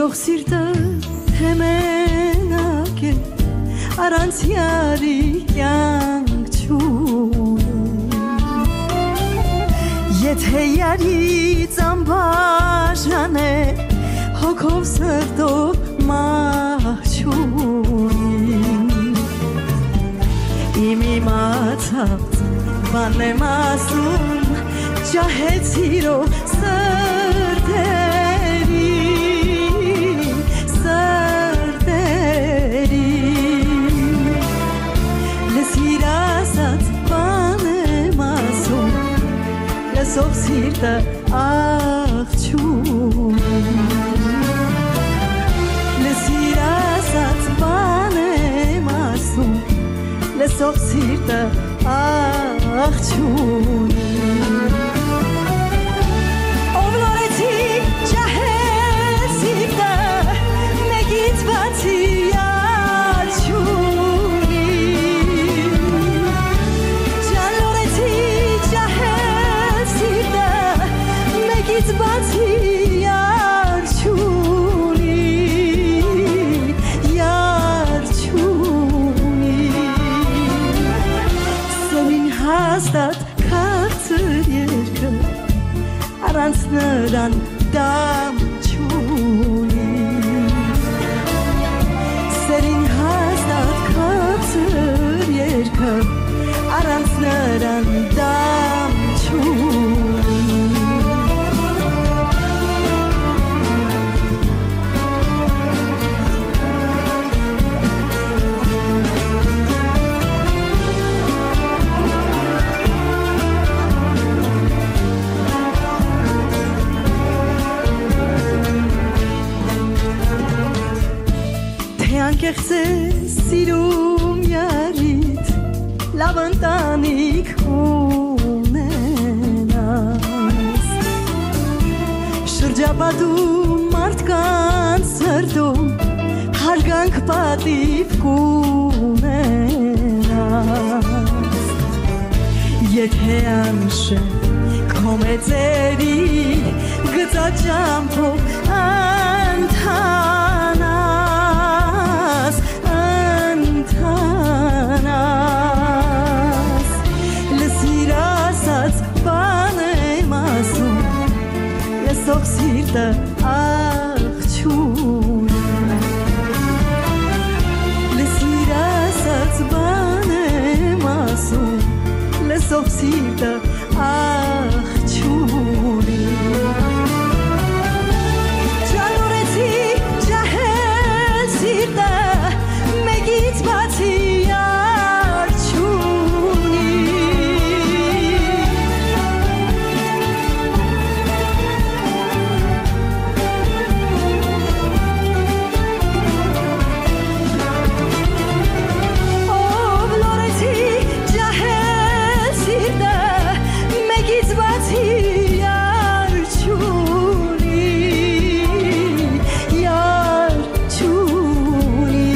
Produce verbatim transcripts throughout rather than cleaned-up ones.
Սիրող սիրտը հեմենակ է Առանց յարի կյանք չունի Եթե յարից անբաժան է Հոգով սրտով մահ չունի Իմ իմացած բան եմ ասում Ջահել սիրով սրտերին Սրտերին Լսիր ասած բան եմ ասում Լսող սիրտը աղջունի Լսիր ասած բան եմ ասում Լսող սիրտը աղջունի Ով լորեցի ջահել սիրտը Մեկից բացի յար չունի Ջան լորեցի ջահել սիրտը Մեկից բացի յար չունի Յար չունի Սովին հաստատ քաղցր երկը Առանց նրան դամ չունի Սերին հաստատ քաղցր երկը Առանց նրան դամ չունի Անկեղծ է սիրում յարիդ լավ ընտանիք ունենաս Շրջապատում մարդկանց սրտում հարգանք պատիվ կունենաս Եթե անշեն քո մեծերի գծած ճամփով ընթանաս Ընթանաս Լսիր ասած բան եմ ասում Լսող սիրտը աղջունի Լսիր ասած բան եմ ասում Լսող սիրտը աղջունի Ճանորեցի ջահել սիրտը Մեկից բացի յար չունի Ով լորեցի ջահել սիրտը Մեկից բացի յար չունի Յար չունի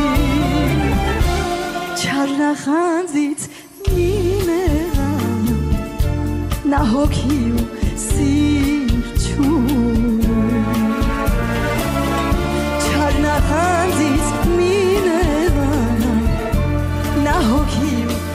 Չարնախանձից մի նեղանը Նա հոգի ու սիր չունի Չարնախանձից մի նեղանը Նա հոգի ու